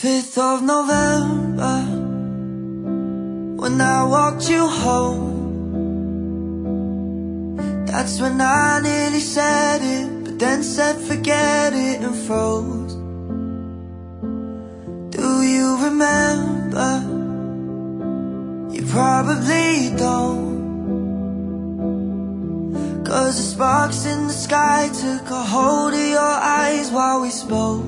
5th of November, when I walked you home, that's when I nearly said it, but then said forget it and froze. Do you remember? You probably don't, 'cause the sparks in the sky took a hold of your eyes while we spoke.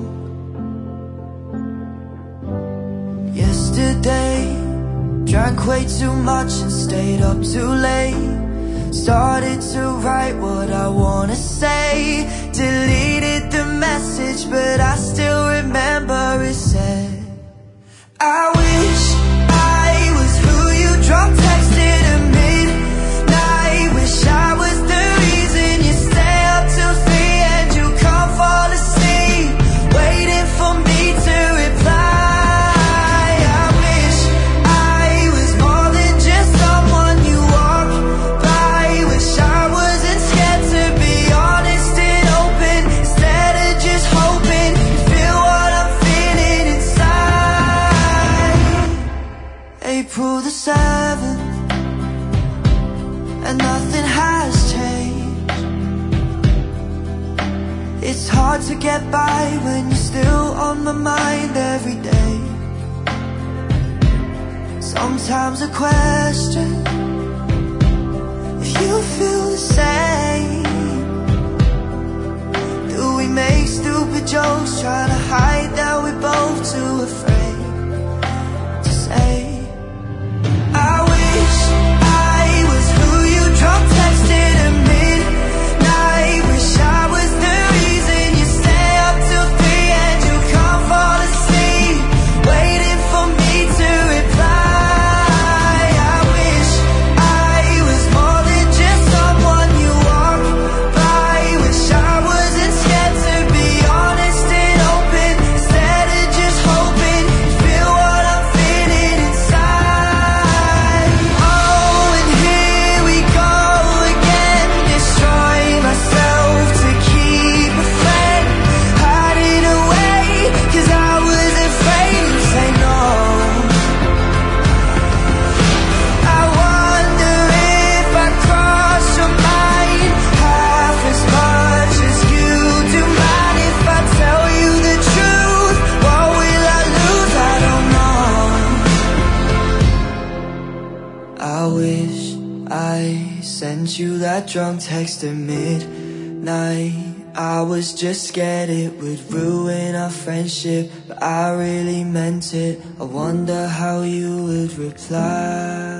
Yesterday, drank way too much and stayed up too late. Started to write what I wanna say, deleted the message, but I still remember it said, I wish I was who you drunk texted at midnight. Wish I was the reason you stay up till 3 and you can't fall asleep, waiting for me to reply. I wish I was more than just someone you walk by. Wish I wasn't scared to be honest and open, instead of just hoping you feel what I'm feeling inside. April the 7th, and nothing has changed. It's hard to get by when you're still on my mind every day. Sometimes I question if you feel the same. Do we make stupid jokes trying to hide that we're both too afraid to say? I wish I was who you drunk texted at midnight. Wish I was the reason you stay up till 3 and you can't fall asleep, waiting for me to reply. I wish I was more than just someone you walk by. Wish I wasn't scared to be honest and open, instead of just hoping you feel what I'm feeling inside. Oh, and here we go again, destroying myself to keep a friend. Hide it away, 'cause I was afraid to say no. I wonder if I cross your mind half as much as you do mine. If I tell you the truth, what will I lose? I don't know. I wish I sent you that drunk text at midnight. I was just scared it would ruin our friendship, but I really meant it. I wonder how you would reply.